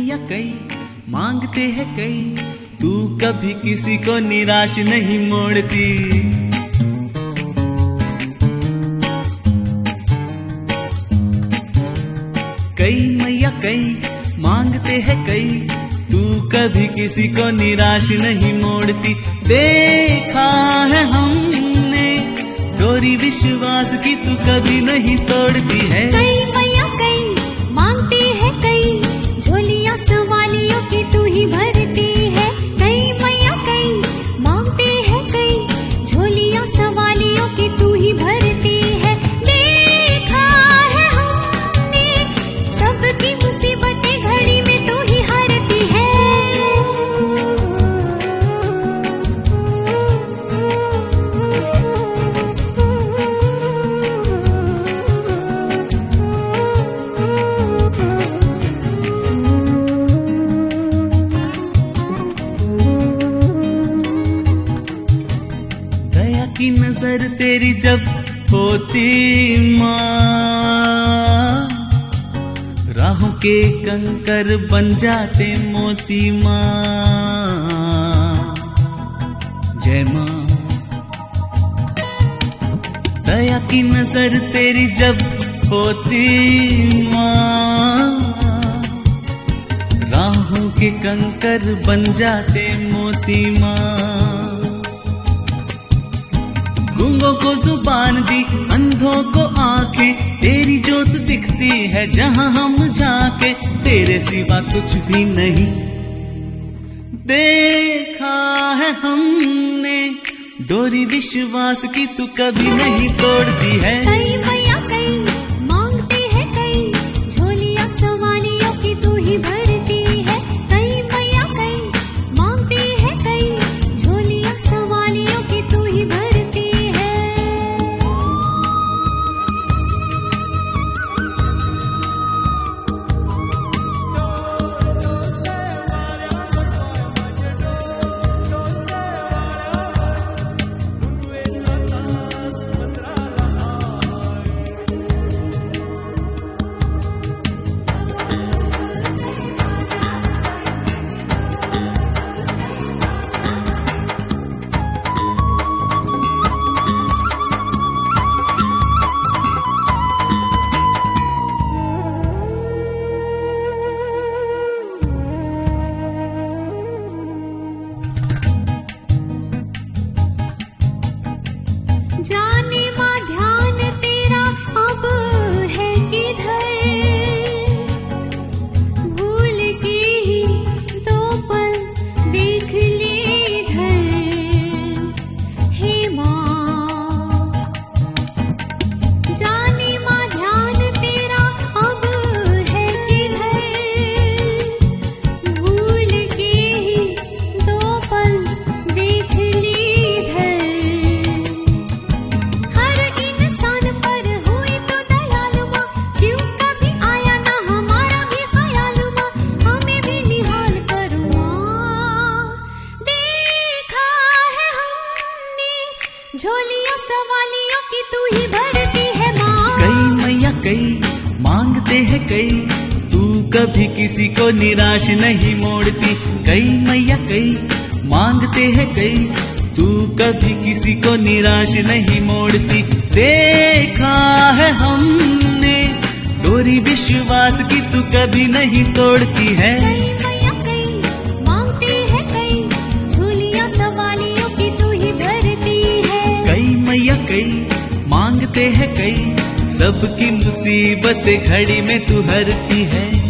मैया कई मांगते हैं कई, तू कभी किसी को निराश नहीं मोड़ती। कई मैया कई मांगते हैं कई, तू कभी किसी को निराश नहीं मोड़ती। देखा है हमने डोरी विश्वास की, तू कभी नहीं तोड़ती है। कई मैया कई मांगते हैं कई, झोलियां सवालियों की तू ही भरती है। कई मैया कई मांगते हैं कई, झोलियां सवालियों की तू ही भरती है। देखा है हमने सबकी मुसीबतें घड़ी में तू ही हारती है। दया की नजर तेरी जब होती माँ, राहों के कंकर बन जाते मोती माँ। जय माँ। दया की नजर तेरी जब होती माँ, राहों के कंकर बन जाते मोती माँ। गूंगों को जुबान दी, अंधों को आंखें, तेरी जोत दिखती है जहां हम झांके। तेरे सिवा कुछ भी नहीं देखा है हमने, डोरी विश्वास की तू कभी नहीं तोड़ती है। कई मैया कई मांगते हैं कई, झोलियां सवालियों की तू ही भरती है। कई मैया कई मांगते हैं कई, झोलियां सवालियों की तू ही भरती है। जाने माँ ध्यान तेरा अब है किधर, भूल के ही दो पल देख ले इधर। हे माँ जाने माँ ध्यान तेरा अब है किधर, भूल के ही दो पल देख ले इधर। झोलियों सवालियों की तू ही भरती है माँ। कई मैया कई मांगते हैं कई, तू कभी किसी को निराश नहीं मोड़ती। कई मैया कई मांगते हैं कई, तू कभी किसी को निराश नहीं मोड़ती। देखा है हमने डोरी विश्वास की, तू कभी नहीं तोड़ती है। कई मैया कई मांगते हैं कई, झोलियां सवालियों की तू ही भरती है। कई मैया कई मांगते हैं कई, सबकी मुसीबत घड़ी में तू हरती है।